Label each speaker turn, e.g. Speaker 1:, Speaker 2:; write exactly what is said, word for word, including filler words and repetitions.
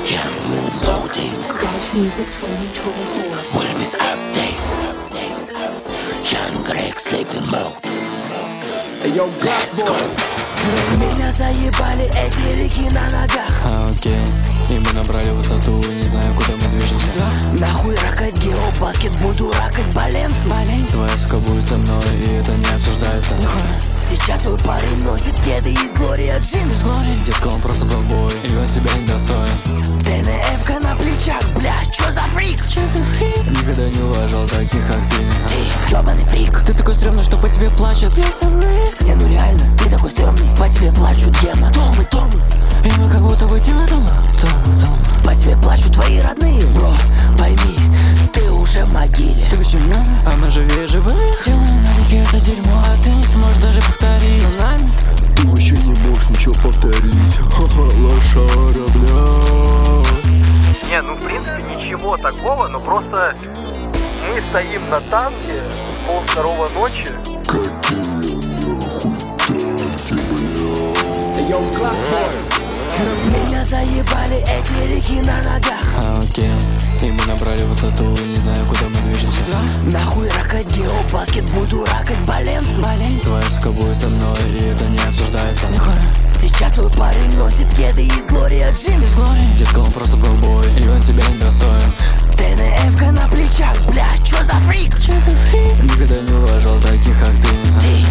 Speaker 1: Young moon loading.
Speaker 2: Garage Music twenty twenty-four.
Speaker 1: Wilbis update. Young Greg sleeping mode.
Speaker 3: Yo,
Speaker 1: Let's go.
Speaker 4: Меня заебали эти реки на ногах.
Speaker 5: А, окей. И мы набрали высоту, не знаю, куда мы движемся.
Speaker 4: Нахуй ракать геобаскет, буду ракать Баленсу.
Speaker 5: Твоя сука будет со мной, и это не обсуждается.
Speaker 4: Сейчас твой парень носит кеды из Глория Джинс.
Speaker 5: Детка, он просто голбой, и он тебя не достоин.
Speaker 4: ТНФ-ка на плечах, бля, чё за фрик? Чё за фрик?
Speaker 5: Никогда не уважал таких, как ты.
Speaker 4: Ты ёбаный фрик.
Speaker 5: Ты такой стрёмный, что по тебе плачут.
Speaker 4: Не, ну реально, ты такой стрёмный. По тебе плачут гематомы, томы.
Speaker 5: И мы как будто бы тема дома. Дома, дома.
Speaker 4: По тебе плачут твои родные, бро. Пойми, ты уже в могиле.
Speaker 5: Ты очень много, а мы живее живых. Делаем на реке это дерьмо, а ты не сможешь даже повторить. За нами
Speaker 3: ты вообще не можешь ничего повторить. Ха-ха, лошара, бля.
Speaker 6: Не, ну в принципе ничего такого, но просто мы стоим на танке пол второго ночи.
Speaker 3: Yo, Clapboy.
Speaker 4: Меня заебали эти реки на ногах.
Speaker 5: А, окей. И мы набрали высоту, не знаю, куда мы движемся.
Speaker 4: Нахуй ракать геобаскет, буду ракать Баленсу.
Speaker 5: Твоя сука будет со мной, и это не обсуждается.
Speaker 4: Сейчас твой парень носит кеды из Глория Джинс.
Speaker 5: Детка, он просто голбой, и он тебя не достоин.
Speaker 4: ТНФ-ка на плечах, бля, чё за фрик? Чё за фрик?
Speaker 5: Никогда не уважал таких, как ты.
Speaker 4: Ты